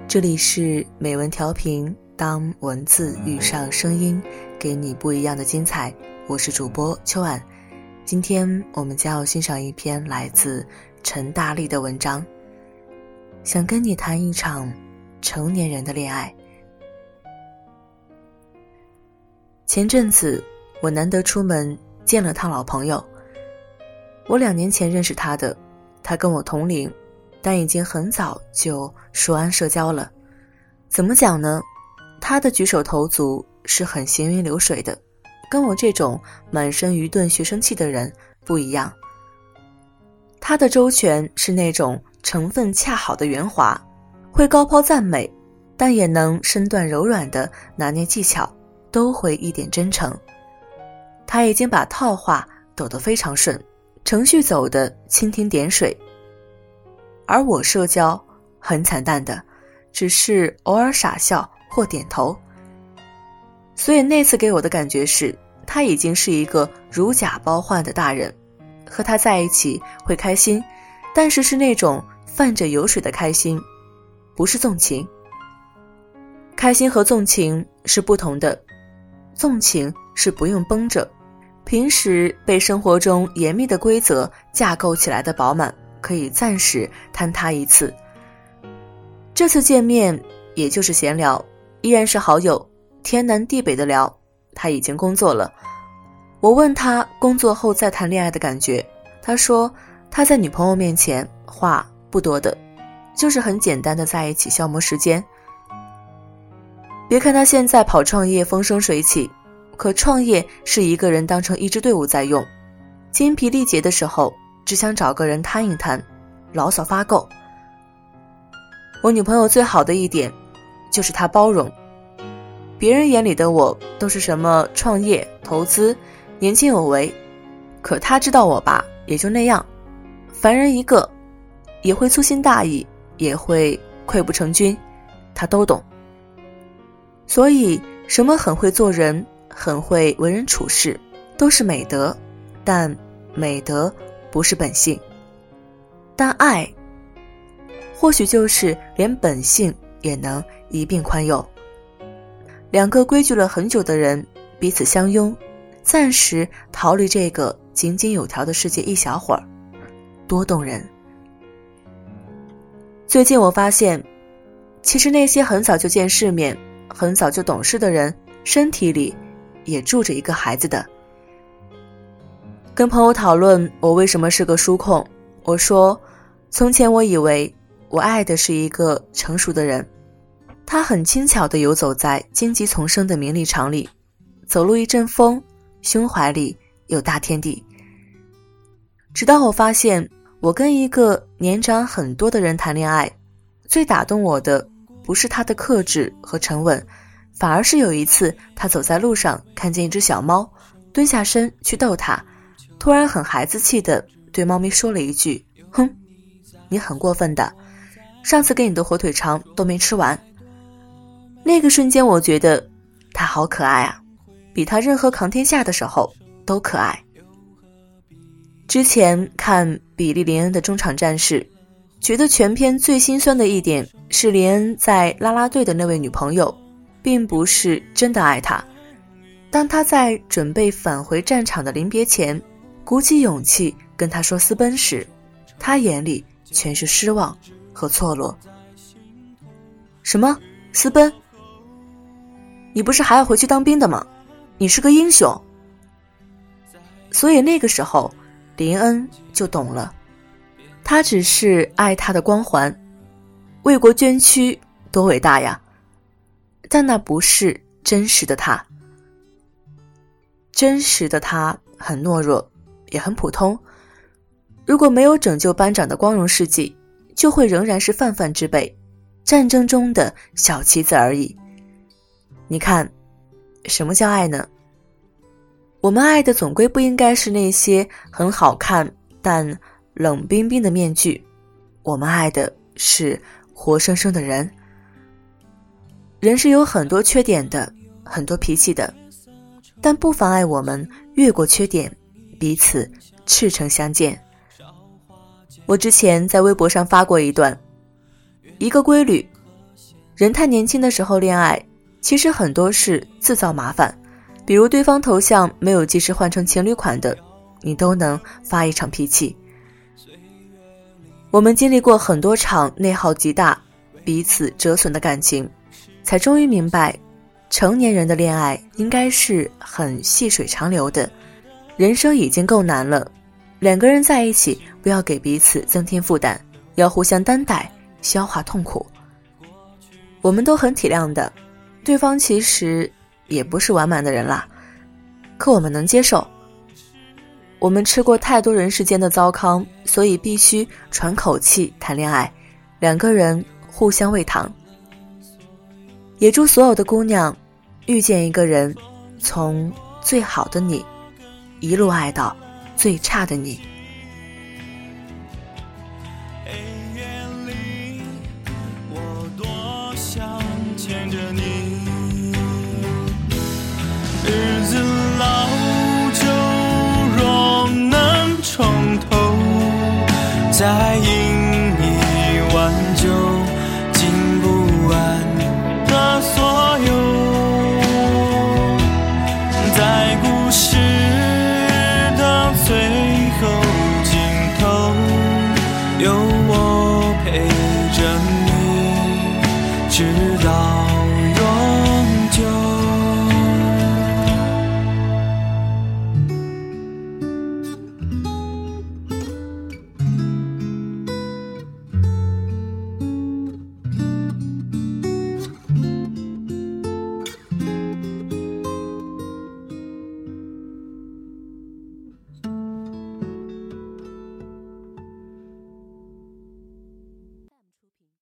这里是美文调频，当文字遇上声音，给你不一样的精彩。我是主播秋婉，今天我们将要欣赏一篇来自陈大力的文章，想跟你谈一场成年人的恋爱。前阵子我难得出门见了趟老朋友，我2年前认识他的，他跟我同龄，但已经很早就熟谙社交了。怎么讲呢？他的举手投足是很行云流水的，跟我这种满身愚钝学生气的人不一样。他的周全是那种成分恰好的圆滑，会高抛赞美，但也能身段柔软的拿捏技巧，都会一点真诚。他已经把套话抖得非常顺，程序走得蜻蜓点水，而我社交很惨淡的，只是偶尔傻笑或点头。所以那次给我的感觉是，他已经是一个如假包换的大人，和他在一起会开心，但是那种泛着油水的开心，不是纵情。开心和纵情是不同的，纵情是不用绷着，平时被生活中严密的规则架构起来的饱满，可以暂时坍塌一次。这次见面也就是闲聊，依然是好友，天南地北的聊。他已经工作了，我问他工作后再谈恋爱的感觉，他说他在女朋友面前话不多的，就是很简单的在一起消磨时间。别看他现在跑创业风生水起，可创业是一个人当成一支队伍在用，精疲力竭的时候只想找个人摊一摊，牢骚发够。我女朋友最好的一点就是她包容，别人眼里的我都是什么创业投资年轻有为，可她知道我吧也就那样，凡人一个，也会粗心大意，也会溃不成军，她都懂。所以什么很会做人，很会为人处事，都是美德，但美德不是本性。但爱或许就是连本性也能一并宽宥。2个规矩了很久的人彼此相拥，暂时逃离这个井井有条的世界一小会儿，多动人。最近我发现，其实那些很早就见世面很早就懂事的人，身体里也住着一个孩子的。跟朋友讨论我为什么是个书控，我说从前我以为我爱的是一个成熟的人，他很轻巧地游走在荆棘丛生的名利场里，走路一阵风，胸怀里有大天地。直到我发现，我跟一个年长很多的人谈恋爱，最打动我的不是他的克制和沉稳，反而是有一次他走在路上看见一只小猫，蹲下身去逗它，突然很孩子气地对猫咪说了一句，哼，你很过分的，上次给你的火腿肠都没吃完。那个瞬间我觉得他好可爱啊，比他任何扛天下的时候都可爱。之前看比利林恩的中场战事，觉得全篇最心酸的一点是林恩在啦啦队的那位女朋友并不是真的爱他，当他在准备返回战场的临别前鼓起勇气跟他说私奔时，他眼里全是失望和错落。什么私奔？你不是还要回去当兵的吗？你是个英雄。所以那个时候林恩就懂了，他只是爱他的光环，为国捐躯多伟大呀，但那不是真实的他。真实的他很懦弱，也很普通，如果没有拯救班长的光荣事迹，就会仍然是泛泛之辈，战争中的小棋子而已。你看，什么叫爱呢？我们爱的总归不应该是那些很好看但冷冰冰的面具，我们爱的是活生生的人。人是有很多缺点的，很多脾气的，但不妨碍我们越过缺点，彼此赤诚相见。我之前在微博上发过一段，一个规律， 人太年轻的时候恋爱，其实很多是自造麻烦，比如对方头像没有及时换成情侣款的，你都能发一场脾气。我们经历过很多场内耗极大、彼此折损的感情，才终于明白，成年人的恋爱应该是很细水长流的。人生已经够难了，两个人在一起，不要给彼此增添负担，要互相担待，消化痛苦。我们都很体谅的，对方其实也不是完满的人啦，可我们能接受。我们吃过太多人世间的糟糠，所以必须喘口气谈恋爱，两个人互相喂糖。也祝所有的姑娘遇见一个人，从最好的你一路爱到最差的你。